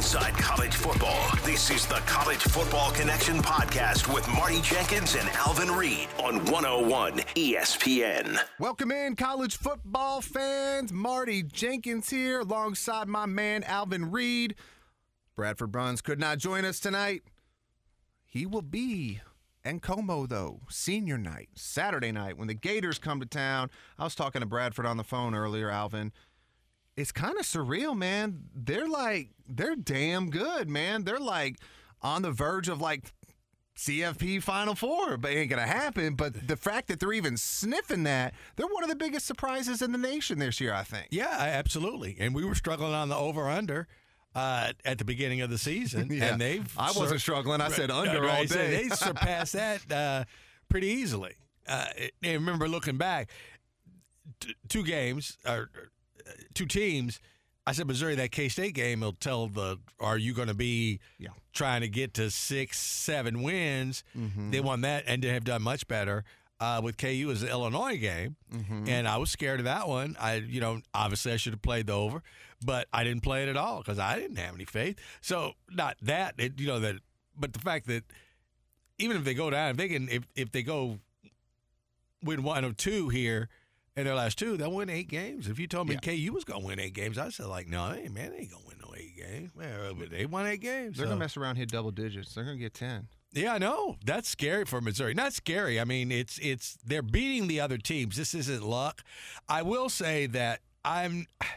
inside college football. This is the College Football Connection podcast with Marty Jenkins and Alvin Reed on 101 ESPN. Welcome in, college football fans. Marty Jenkins here alongside my man Alvin Reed. Bradford Bruns could not join us tonight. He will be in Como, though, senior night, Saturday night, when the Gators come to town. I was talking to Bradford on the phone earlier, Alvin. It's kind of surreal, man. They're damn good, man. They're like on the verge of like CFP Final Four, but it ain't going to happen. But the fact that they're even sniffing that, they're one of the biggest surprises in the nation this year, I think. Yeah, absolutely. And we were struggling on the over-under at the beginning of the season. Yeah. And I wasn't struggling. I said under all day. They surpassed that pretty easily. And remember looking back, two games, or two teams, I said, Missouri, that K-State game will tell are you going to be trying to get to 6, 7 wins? Mm-hmm. They won that and they have done much better. With KU is the Illinois game, and I was scared of that one. Obviously I should have played the over, but I didn't play it at all because I didn't have any faith. So not that, but the fact that even if they go down, if they go win 1 or 2 here in their last 2, they'll win 8 games. If you told me KU was going to win 8 games, I said no, they ain't going to win no 8 games. Well, but they won 8 games. They're going to mess around, hit double digits. They're going to get 10. Yeah, I know. That's scary for Missouri. Not scary. I mean, it's they're beating the other teams. This isn't luck. I will say that I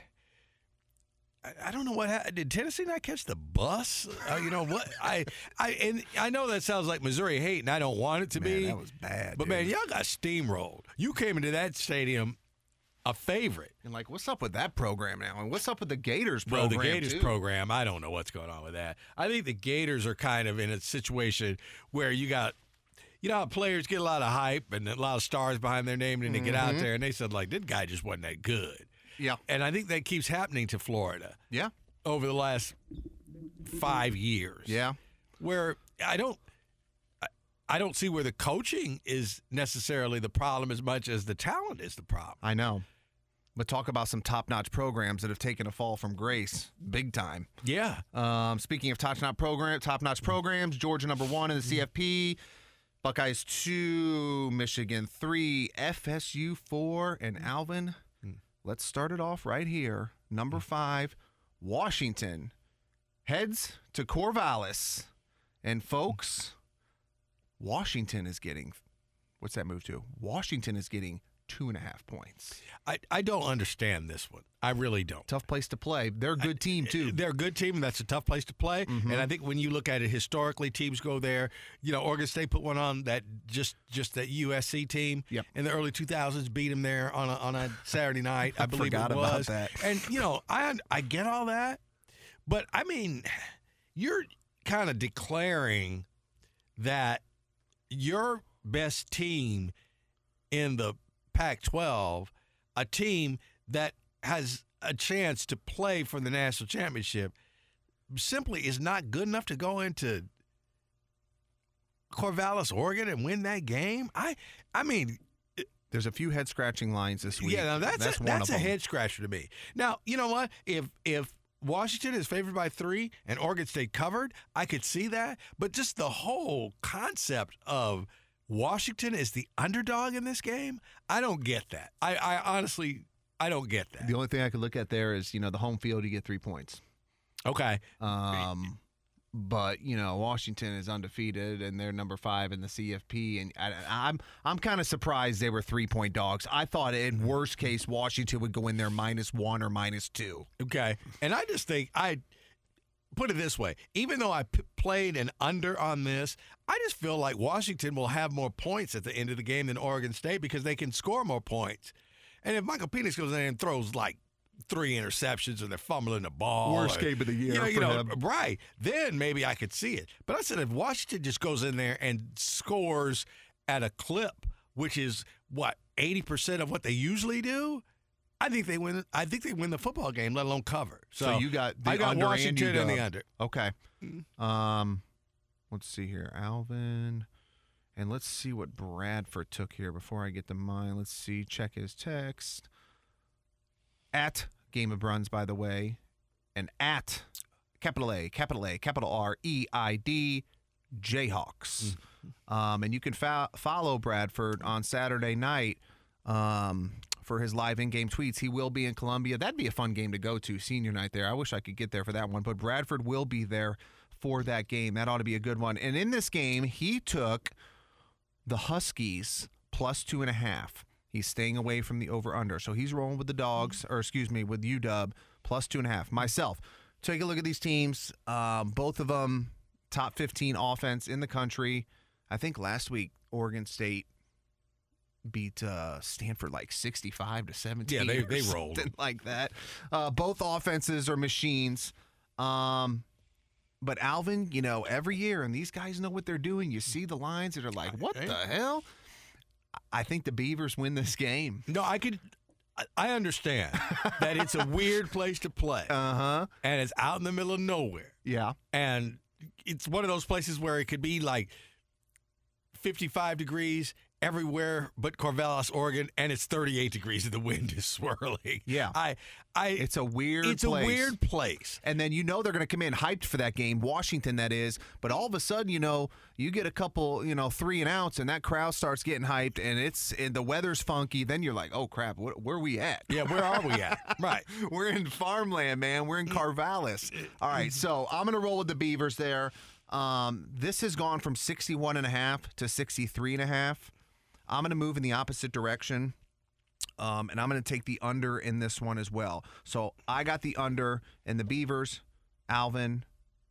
don't know what happened. Did Tennessee not catch the bus? What? I know that sounds like Missouri hate, and I don't want it to be. That was bad. But man, y'all got steamrolled. You came into that stadium a favorite. And what's up with that program now? And what's up with the Gators program? Well, the Gators program, I don't know what's going on with that. I think the Gators are kind of in a situation where you got, how players get a lot of hype and a lot of stars behind their name, and they get out there and they said, this guy just wasn't that good. Yeah. And I think that keeps happening to Florida. Yeah. Over the last 5 years. Yeah. Where I don't see where the coaching is necessarily the problem as much as the talent is the problem. I know. But talk about some top-notch programs that have taken a fall from grace big time. Yeah. Speaking of top-notch programs, Georgia number 1 in the CFP, Buckeyes 2, Michigan 3, FSU 4, and Alvin, let's start it off right here. Number 5, Washington heads to Corvallis. And folks, Washington is getting, what's that move to? Washington is getting 2.5 points. I don't understand this one. I really don't. Tough place to play. They're a good team, too. They're a good team, and that's a tough place to play. Mm-hmm. And I think when you look at it historically, teams go there. Oregon State put one on that just that USC team in the early 2000s, beat them there on a Saturday night, I believe it was. About that. And, I get all that. But, I mean, you're kind of declaring that your best team in the Pac-12, a team that has a chance to play for the national championship, simply is not good enough to go into Corvallis, Oregon, and win that game. I mean, there's a few head-scratching lines this week. Yeah, now that's one of a them. head-scratcher to me. Now, you know what? If Washington is favored by 3 and Oregon State covered, I could see that. But just the whole concept of Washington is the underdog in this game, I don't get that. I honestly, I don't get that. The only thing I could look at there is, the home field, you get 3 points. Okay. But, Washington is undefeated, and they're number 5 in the CFP, and I'm kind of surprised they were 3-point dogs. I thought in worst case Washington would go in there -1 or -2. Okay. And I just think put it this way, even though I played an under on this, I just feel like Washington will have more points at the end of the game than Oregon State because they can score more points. And if Michael Penix goes in and throws 3 interceptions and they're fumbling the ball. Worst game of the year for him. Right. Then maybe I could see it. But I said if Washington just goes in there and scores at a clip, which is, 80% of what they usually do, I think they win. I think they win the football game, let alone cover. So you got the I got under Washington and the under. Okay. Let's see here, Alvin, and let's see what Bradford took here before I get to mine. Let's see. Check his text. At Game of Bruns, by the way, and at capital A, capital A, capital R-E-I-D, Jayhawks. And you can follow Bradford on Saturday night for his live in-game tweets. He will be in Columbia. That'd be a fun game to go to, senior night there. I wish I could get there for that one, but Bradford will be there for that game. That ought to be a good one. And in this game, he took the Huskies plus 2.5. He's staying away from the over-under. So he's rolling with the Dogs, with UW, plus 2.5. Myself, take a look at these teams. Both of them top 15 offense in the country. I think last week Oregon State beat Stanford like 65-17. Yeah, they rolled. Something like that. Both offenses are machines. But Alvin, every year, and these guys know what they're doing. You see the lines that are like, what the hell? I think the Beavers win this game. No, I understand that it's a weird place to play. Uh-huh. And it's out in the middle of nowhere. Yeah. And it's one of those places where it could be like 55 degrees everywhere but Corvallis, Oregon, and it's 38 degrees and the wind is swirling. Yeah. It's a weird place. It's a weird place. And then they're going to come in hyped for that game, Washington that is, but all of a sudden, you get a couple, 3 and outs and that crowd starts getting hyped and the weather's funky, then you're like, "Oh crap, where are we at?" Yeah, where are we at? Right. We're in farmland, man. We're in Corvallis. All right, so I'm going to roll with the Beavers there. This has gone from 61.5 to 63.5. I'm going to move in the opposite direction, and I'm going to take the under in this one as well. So I got the under in the Beavers, Alvin,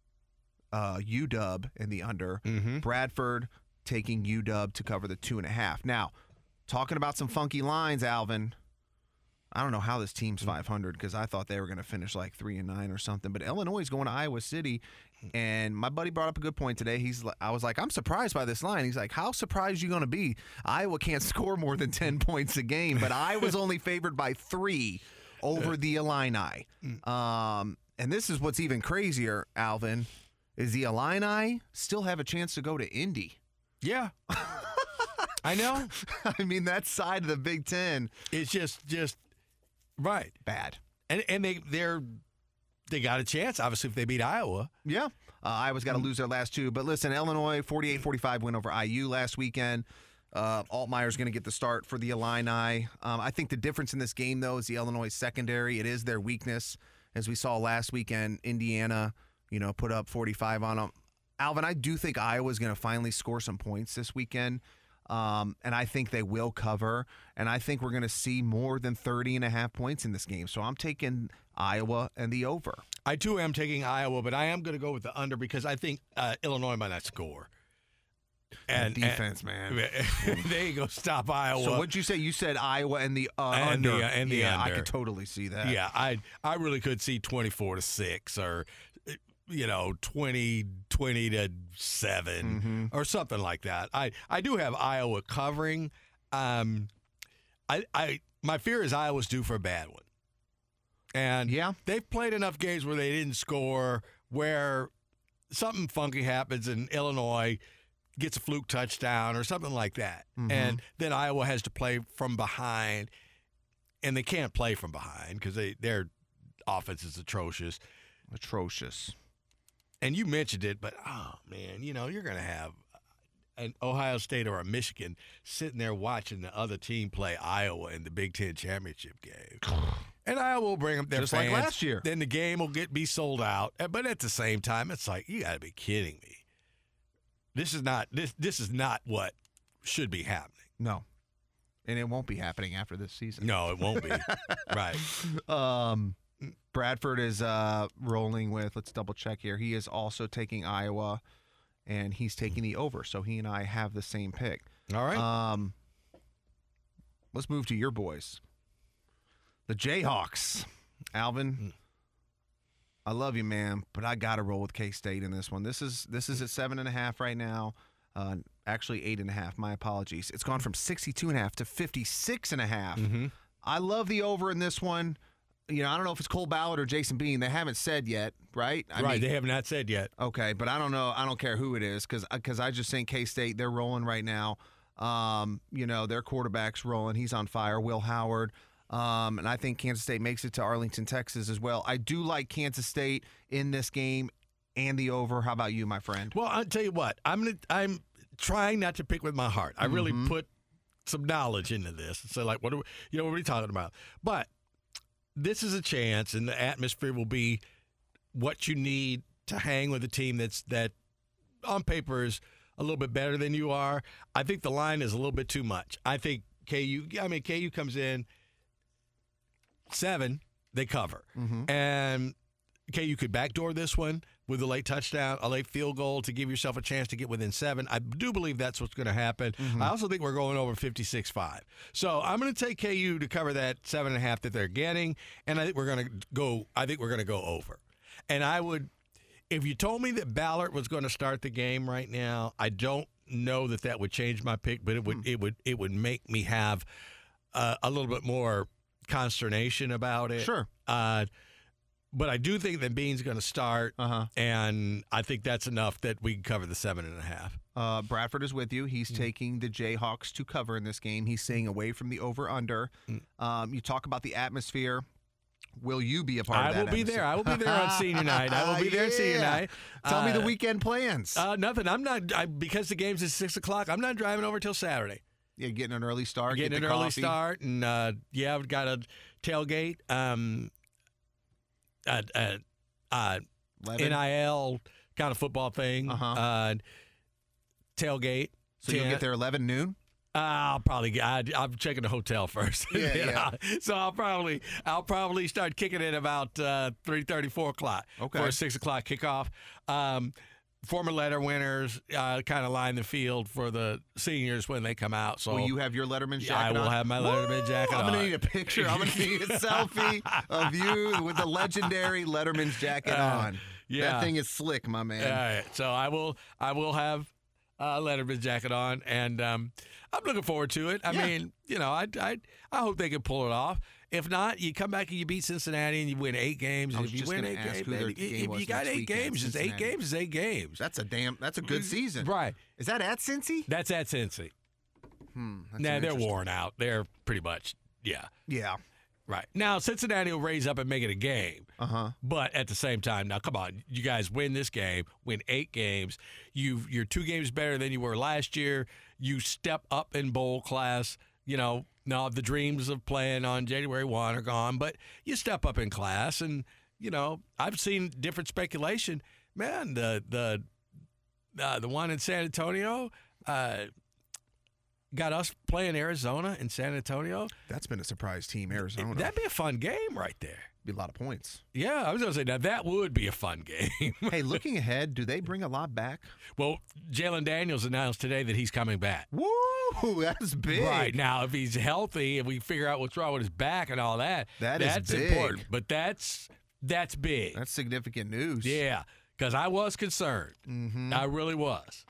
UW in the under, Bradford taking UW to cover the 2.5. Now, talking about some funky lines, Alvin, I don't know how this team's 500 because I thought they were going to finish like 3-9 or something. But Illinois is going to Iowa City, and my buddy brought up a good point today. I was like, I'm surprised by this line. He's like, how surprised are you going to be? Iowa can't score more than 10 points a game, but Iowa's only favored by 3 over the Illini. And this is what's even crazier, Alvin, is the Illini still have a chance to go to Indy. Yeah. I know. I mean, that side of the Big Ten. It's just right. Bad. And they got a chance, obviously, if they beat Iowa. Yeah. Iowa's got to lose their last 2. But listen, Illinois, 48-45 win over IU last weekend. Altmaier's going to get the start for the Illini. I think the difference in this game, though, is the Illinois secondary. It is their weakness. As we saw last weekend, Indiana, put up 45 on them. Alvin, I do think Iowa's going to finally score some points this weekend. And I think they will cover. And I think we're going to see more than 30.5 points in this game. So I'm taking Iowa and the over. I, too, am taking Iowa, but I am going to go with the under because I think Illinois might not score. And defense, man. There you go. Stop Iowa. So what'd you say? You said Iowa and the under. And the under. I could totally see that. Yeah, I really could see 24-6 or 20 to 7 or something like that. I do have Iowa covering. My fear is Iowa's due for a bad one. And they've played enough games where they didn't score, where something funky happens and Illinois gets a fluke touchdown or something like that. And then Iowa has to play from behind, and they can't play from behind because their offense is atrocious. And you mentioned it, but, oh, man, you're going to have an Ohio State or a Michigan sitting there watching the other team play Iowa in the Big Ten championship game. And Iowa will bring up their just fans. Like last year. Then the game will be sold out. But at the same time, it's like, you got to be kidding me. This is not what should be happening. No. And it won't be happening after this season. No, it won't be. Right. Bradford is rolling with, let's double check here. He is also taking Iowa, and he's taking the over. So he and I have the same pick. All right. Let's move to your boys. The Jayhawks. Alvin, I love you, man, but I got to roll with K-State in this one. This is at 7.5 right now. Actually 8.5. My apologies. It's gone from 62.5 to 56.5. I love the over in this one. I don't know if it's Cole Ballard or Jason Bean. They haven't said yet, right? I mean, they have not said yet. Okay, but I don't know. I don't care who it is because I just think K-State, they're rolling right now. Their quarterback's rolling. He's on fire. Will Howard. And I think Kansas State makes it to Arlington, Texas as well. I do like Kansas State in this game and the over. How about you, my friend? Well, I'll tell you what. I'm trying not to pick with my heart. I really put some knowledge into this. So, like, what are we talking about? But this is a chance, and the atmosphere will be what you need to hang with a team that on paper is a little bit better than you are. I think the line is a little bit too much. I think KU comes in 7, they cover. And KU could backdoor this one with a late touchdown, a late field goal to give yourself a chance to get within 7. I do believe that's what's going to happen. I also think we're going over 56.5. So I'm going to take KU to cover that 7.5 that they're getting, and I think we're going to go over. And I would, if you told me that Ballard was going to start the game right now, I don't know that would change my pick, but it would make me have a little bit more consternation about it. Sure. But I do think that Bean's going to start, and I think that's enough that we can cover the 7.5. Bradford is with you. He's taking the Jayhawks to cover in this game. He's staying away from the over-under. You talk about the atmosphere. Will you be a part of that? I will be there. I will be there on senior night. I will be there on senior night. Tell me the weekend plans. Nothing. I'm not because the game's at 6 o'clock. I'm not driving over till Saturday. Yeah, getting an early start. Getting an early start, and I've got a tailgate. NIL kind of football thing. Tailgate. So you'll get there 11 noon? I'll probably I'm checking the hotel first. Yeah. So I'll probably start kicking it about 3:30, 4 o'clock for a 6 o'clock kickoff. Former letter winners kind of line the field for the seniors when they come out. So will you have your Letterman jacket on? I will on? have my Letterman jacket on. I'm going to need a picture. I'm going to need a selfie of you with the legendary Letterman's jacket on. Yeah. That thing is slick, my man. All right. So I will have Letterman's jacket on, and I'm looking forward to it. I mean, I hope they can pull it off. If not, you come back and you beat Cincinnati and you win 8 games. I was If you just win gonna 8 ask games, who their game was if you got next 8 games, it's 8 Cincinnati. games. It's 8 games. That's a good season. Right. Is that at Cincy? That's at Cincy. That's They're worn out. They're pretty much, yeah. Yeah. Right. Now, Cincinnati will raise up and make it a game. But at the same time, now, come on. You guys win this game, win 8 games. You're 2 games better than you were last year. You step up in bowl class. Now the dreams of playing on January 1 are gone, but you step up in class. And, I've seen different speculation. Man, the one in San Antonio got us playing Arizona in San Antonio. That's been a surprise team, Arizona. That'd be a fun game right there. Be a lot of points. Yeah, I was going to say, now that would be a fun game. Hey, looking ahead, do they bring a lot back? Well, Jalen Daniels announced today that he's coming back. Woo, that's big. Right. Now, if he's healthy and we figure out what's wrong with his back and all that, that's big. important. But that's big. That's significant news. Yeah, because I was concerned. I really was.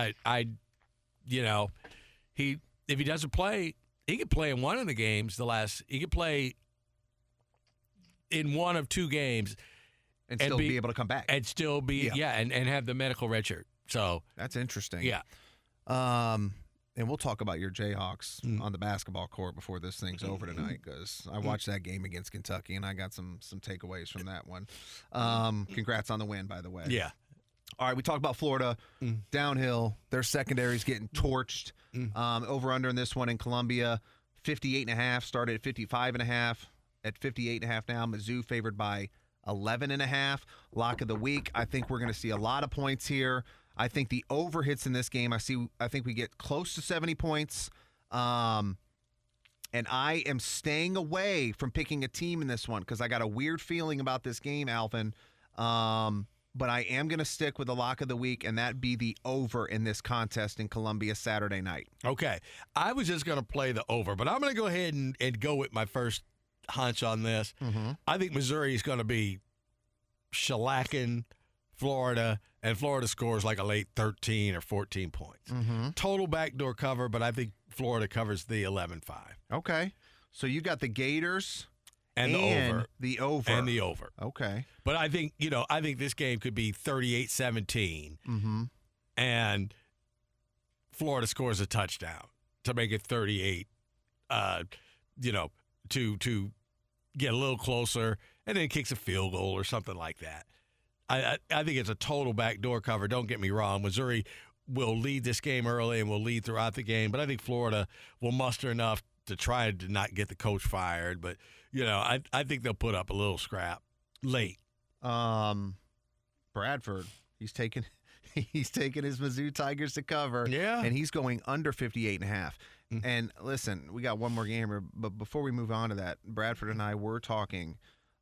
If he doesn't play, he could play in one of the games. He could play in one of 2 games and still be able to come back and still be and have the medical red shirt. So that's interesting. Yeah. And we'll talk about your Jayhawks on the basketball court before this thing's over tonight, because I watched that game against Kentucky and I got some takeaways from that one. Congrats on the win, by the way. Yeah. All right, we talked about Florida downhill. Their secondary's getting torched. Over under in this one in Columbia, 58.5, started at 55.5. At 58.5 now, Mizzou favored by 11.5. Lock of the week. I think we're going to see a lot of points here. I think the over hits in this game. I think we get close to 70 points. And I am staying away from picking a team in this one because I got a weird feeling about this game, Alvin. But I am going to stick with the lock of the week, and that be the over in this contest in Columbia Saturday night. Okay. I was just going to play the over, but I'm going to go ahead and go with my first hunch on this. I think Missouri is going to be shellacking Florida, and Florida scores like a late 13 or 14 points. Total backdoor cover, but I think Florida covers the 11-5. Okay. So you got the Gators and the over. The over. And the over. Okay. But I think, I think this game could be 38-17. And Florida scores a touchdown to make it 38, to get a little closer and then kicks a field goal or something like that. I think it's a total backdoor cover. Don't get me wrong. Missouri will lead this game early and will lead throughout the game, but I think Florida will muster enough to try to not get the coach fired. But, I think they'll put up a little scrap late. Bradford, he's taking his Mizzou Tigers to cover. Yeah. And he's going under 58.5. Mm-hmm. And listen, we got one more game here, but before we move on to that, Bradford and I were talking.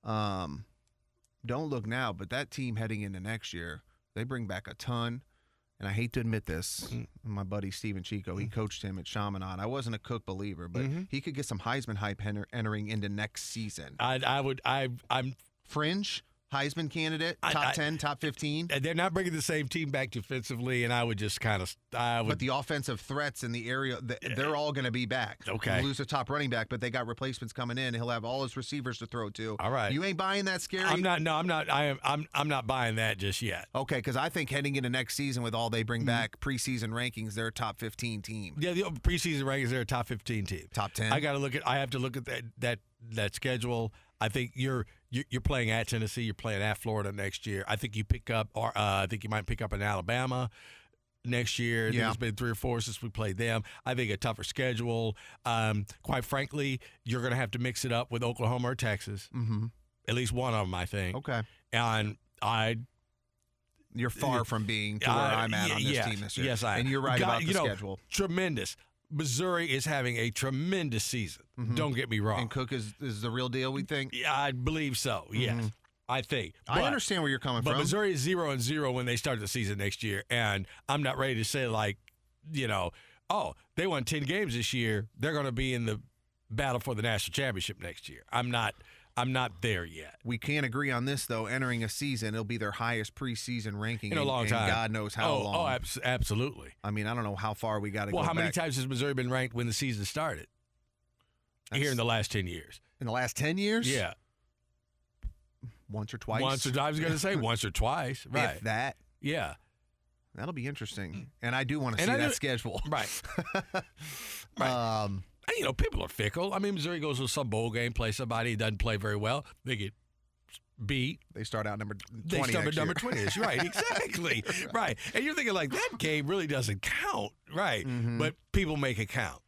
Don't look now, but that team heading into next year, they bring back a ton. And I hate to admit this, my buddy Steven Chico, he coached him at Chaminade. I wasn't a Cook believer, but he could get some Heisman hype entering into next season. I'm fringe Heisman candidate, top 10, top 15. They're not bringing the same team back defensively, and I would just kind of But the offensive threats in the area, they're all going to be back. Okay. They lose a top running back, but they got replacements coming in. He'll have all his receivers to throw to. All right. You ain't buying that, Scary? I'm not. No, I'm not. I'm not buying that just yet. Okay, because I think heading into next season with all they bring back preseason rankings, they're a top 15 team. Yeah, the preseason rankings, they're a top 15 team. Top 10. I have to look at that schedule. I think you're playing at Tennessee. You're playing at Florida next year. I think you pick up, or I think you might pick up in Alabama next year. I think it's been 3 or 4 since we played them. I think a tougher schedule. Quite frankly, you're going to have to mix it up with Oklahoma or Texas. Mm-hmm. At least one of them, I think. Okay. And you're far from being to where I'm at on this team this year. Yes, I am. And you're right about the schedule. Tremendous. Missouri is having a tremendous season. Mm-hmm. Don't get me wrong. And Cook is the real deal, we think? Yeah, I believe so, yes. I think. I understand where you're coming from. But Missouri is 0-0 when they start the season next year. And I'm not ready to say, they won 10 games this year. They're going to be in the battle for the national championship next year. I'm not there yet. We can't agree on this, though. Entering a season, it'll be their highest preseason ranking in a long time. God knows how long. Oh, absolutely. I mean, I don't know how far we got to go back. Well, how many times has Missouri been ranked when the season started? Here in the last 10 years. In the last 10 years? Yeah. Once or twice? I was going to say once or twice. Right. If that. Yeah. That'll be interesting. And I do want to see that schedule. Right. Right. People are fickle. I mean, Missouri goes to some bowl game, play somebody, doesn't play very well. They get beat. They start out number 20. They start at number 20. Right, exactly. Right. And you're thinking, that game really doesn't count. Right. Mm-hmm. But people make it count.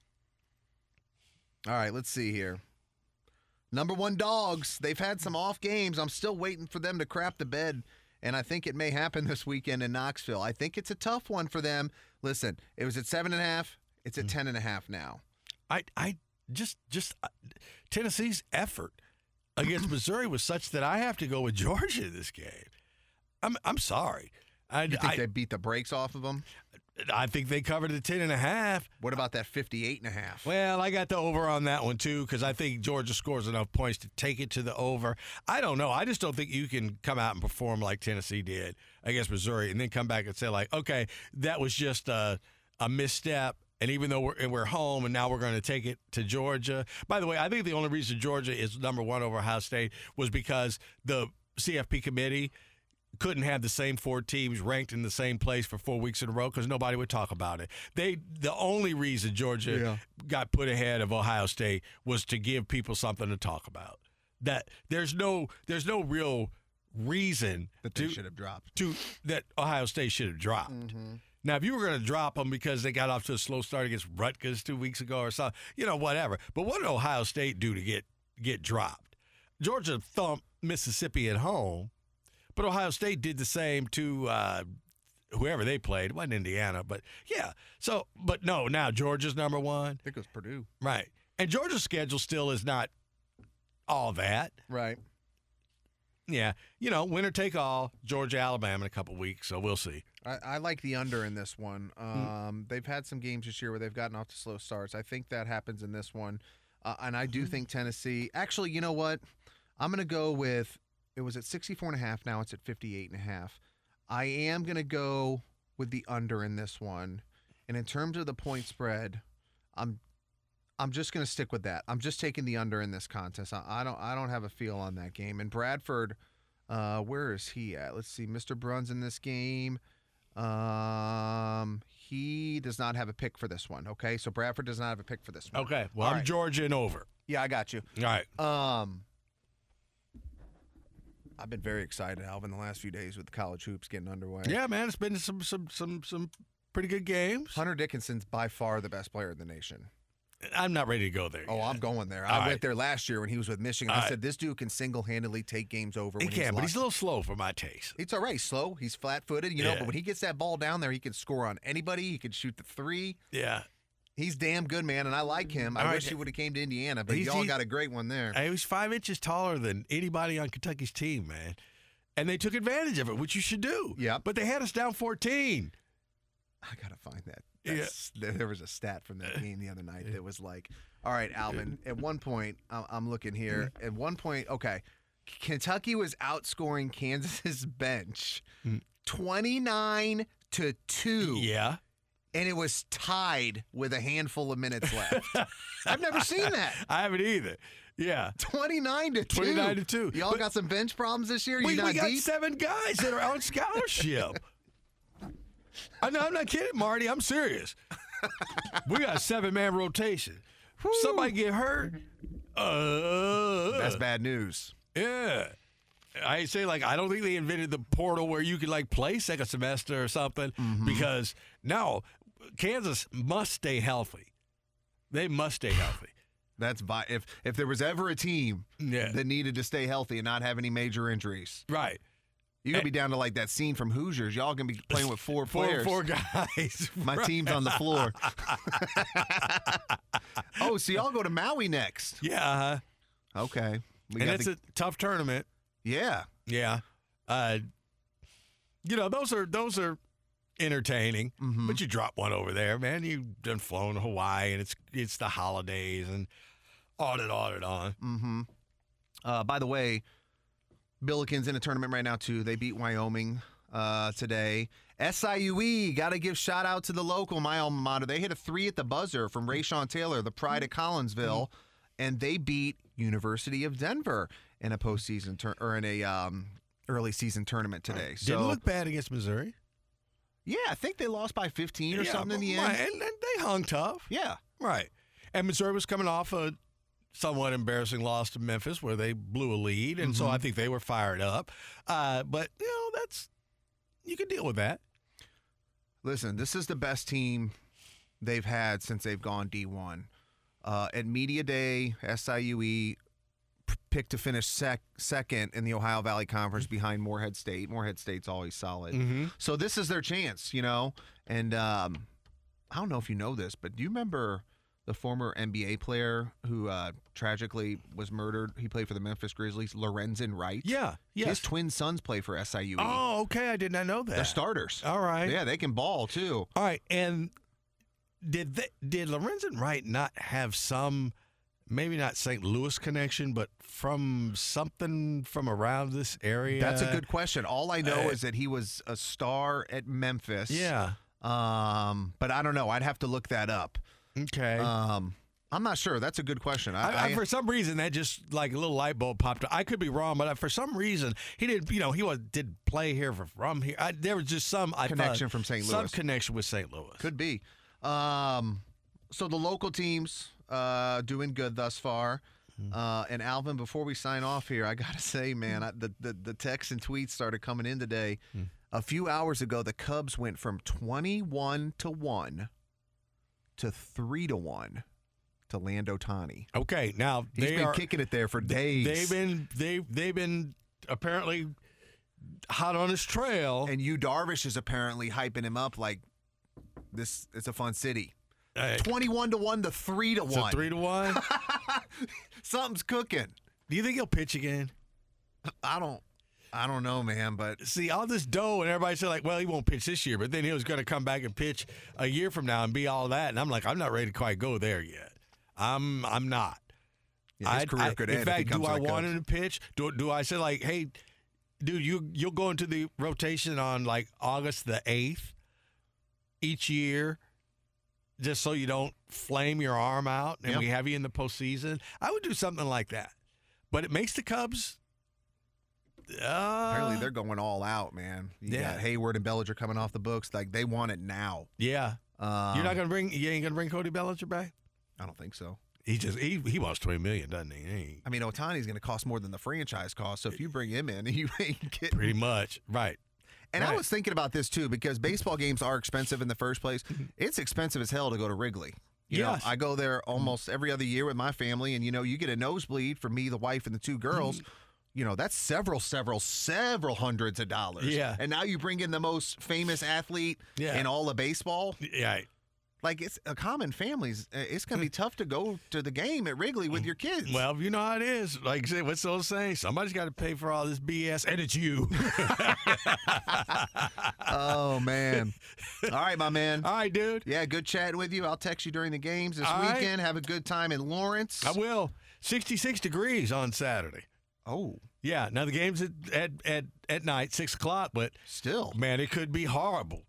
All right, let's see here. Number 1 Dogs. They've had some off games. I'm still waiting for them to crap the bed, and I think it may happen this weekend in Knoxville. I think it's a tough one for them. Listen, it was at 7.5. It's at 10.5 now. I just Tennessee's effort against Missouri was such that I have to go with Georgia in this game. I'm sorry. You think they beat the brakes off of them? I think they covered the 10.5. What about that 58.5? Well, I got the over on that one too because I think Georgia scores enough points to take it to the over. I don't know. I just don't think you can come out and perform like Tennessee did against Missouri and then come back and say okay, that was just a misstep. And even though we're home and now we're going to take it to Georgia. By the way, I think the only reason Georgia is number 1 over Ohio State was because the CFP committee couldn't have the same 4 teams ranked in the same place for 4 weeks in a row because nobody would talk about it. The only reason Georgia got put ahead of Ohio State was to give people something to talk about. That there's no real reason that they should have dropped. That Ohio State should have dropped. Mm-hmm. Now, if you were going to drop them because they got off to a slow start against Rutgers 2 weeks ago or something, whatever. But what did Ohio State do to get dropped? Georgia thumped Mississippi at home, but Ohio State did the same to whoever they played. It wasn't Indiana, but yeah. So, but no, now Georgia's number 1. I think it was Purdue. Right. And Georgia's schedule still is not all that. Right. Yeah. Winner take all, Georgia, Alabama in a couple weeks, so we'll see. I like the under in this one. They've had some games this year where they've gotten off to slow starts. I think that happens in this one. And I do think Tennessee – actually, you know what? I'm going to go with – it was at 64.5. Now it's at 58.5. I am going to go with the under in this one. And in terms of the point spread, I'm just going to stick with that. I'm just taking the under in this contest. I don't have a feel on that game. And Bradford, where is he at? Let's see. Mr. Bruns in this game. He does not have a pick for this one. Okay, so Bradford does not have a pick for this one. Okay, well, I'm Georgia and over. Yeah, I got you. All right. I've been very excited, Alvin, the last few days with the college hoops getting underway. Yeah, man, it's been some pretty good games. Hunter Dickinson's by far the best player in the nation. I'm not ready to go there. Oh, yet. I'm going there. All I right. went there last year when he was with Michigan. I said, this dude can single-handedly take games over. He when can, but locked. he's a little slow for my taste. It's all right. He's slow. He's flat-footed, you know. Yeah. But when he gets that ball down there, he can score on anybody. He can shoot the three. Yeah. He's damn good, man, and I like him. I wish he would have came to Indiana, but y'all got a great one there. He was 5 inches taller than anybody on Kentucky's team, man. And they took advantage of it, which you should do. Yeah. But they had us down 14. I got to find that. There was a stat from that game the other night that was like, all right, Alvin, at one point, I'm looking here. At one point, okay, Kentucky was outscoring Kansas's bench 29-2. Yeah. And it was tied with a handful of minutes left. I've never seen that. I haven't either. Yeah. 29-2. 29-2. Y'all got some bench problems this year? We not got deep? 7 guys that are on scholarship. I'm not kidding, Marty. I'm serious. We got a 7-man rotation. Somebody get hurt. That's bad news. Yeah. I say, I don't think they invented the portal where you could, play second semester or something because now Kansas must stay healthy. They must stay healthy. That's if there was ever a team that needed to stay healthy and not have any major injuries. Right. You're going to be down to that scene from Hoosiers. Y'all going to be playing with 4 players. Four guys. My team's on the floor. Oh, so y'all go to Maui next. Yeah. Okay. And it's a tough tournament. Yeah. Yeah. Those are entertaining, but you drop one over there, man. You've done flown to Hawaii, and it's the holidays and on and on and on. Mm-hmm. By the way, Billiken's in a tournament right now, too. They beat Wyoming today. SIUE, got to give shout out to the local, my alma mater. They hit a 3 at the buzzer from Rayshawn Taylor, the pride of Collinsville, and they beat University of Denver in a postseason or in a early season tournament today. So didn't look bad against Missouri. Yeah, I think they lost by 15 or something in the end. And they hung tough. Yeah. Right. And Missouri was coming off a somewhat embarrassing loss to Memphis where they blew a lead, and so I think they were fired up. But, you can deal with that. Listen, this is the best team they've had since they've gone D1. At Media Day, SIUE picked to finish second in the Ohio Valley Conference behind Morehead State. Morehead State's always solid. So this is their chance, And I don't know if you know this, but do you remember the former NBA player who tragically was murdered? He played for the Memphis Grizzlies, Lorenzen Wright. Yeah. Yes. His twin sons play for SIUE. Oh, okay. I did not know that. They're starters. All right. Yeah, they can ball, too. All right. And did Lorenzen Wright not have some, maybe not St. Louis connection, but from something from around this area? That's a good question. All I know is that he was a star at Memphis. Yeah. But I don't know. I'd have to look that up. Okay. I'm not sure. That's a good question. I for some reason, that just like a little light bulb popped up. I could be wrong, but for some reason, he did. Did play here from here. There was just some connection from St. Louis. Some connection with St. Louis. Could be. So the local teams doing good thus far. And Alvin, before we sign off here, I gotta say, man, the texts and tweets started coming in today. A few hours ago, the Cubs went from 21-1 to 3-1 to Lando Tani. Okay, now he's been kicking it there for days. They've been apparently hot on his trail, and Yu Darvish is apparently hyping him up like this. It's a fun city. 21-1 to 3-1. So 3-1. Something's cooking. Do you think he'll pitch again? I don't know, man. But see, all this dough, and everybody said like, well, he won't pitch this year, but then he was going to come back and pitch a year from now and be all that. And I'm like, I'm not ready to quite go there yet. I'm not. Yeah, his career could end. In fact, if he comes do I like want him to pitch? Do I say like, hey, dude, you'll go into the rotation on like August the 8th each year, just so you don't flame your arm out, and we have you in the postseason? I would do something like that, but it makes the Cubs. Apparently, they're going all out, man. You got Hayward and Bellinger coming off the books. Like they want it now. Yeah. You ain't gonna bring Cody Bellinger back? I don't think so. He wants $20 million, doesn't he? I mean, Ohtani's going to cost more than the franchise cost. So if you bring him in, you ain't getting Pretty much, right. And right. I was thinking about this too because baseball games are expensive in the first place. It's expensive as hell to go to Wrigley. You know, Yes. I go there almost every other year with my family, and you get a nosebleed for me, the wife, and the two girls. That's several hundreds of dollars. Yeah. And now you bring in the most famous athlete in all of baseball. Yeah. Like, it's a common families. It's going to be tough to go to the game at Wrigley with your kids. Well, you know how it is. Like I said, what's those saying? Somebody's got to pay for all this BS, and it's you. Oh, man. All right, my man. All right, dude. Yeah, good chatting with you. I'll text you during the games this All right. weekend. Have a good time in Lawrence. I will. 66 degrees on Saturday. Oh, Yeah. Now the game's at night, 6 o'clock, but still. man, it could be horrible.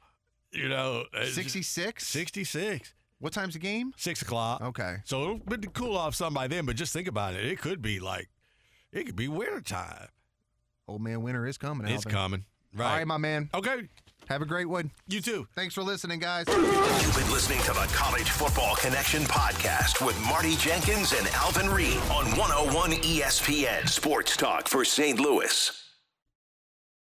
66? 66. What time's the game? 6 o'clock. Okay. So it'll be cool off some by then, but just think about it. It could be winter time. Old man winter is coming, Alvin. It's coming. Right. All right, my man. Okay. Have a great one. You too. Thanks for listening, guys. You've been listening to the College Football Connection podcast with Marty Jenkins and Alvin Reed on 101 ESPN Sports Talk for St. Louis.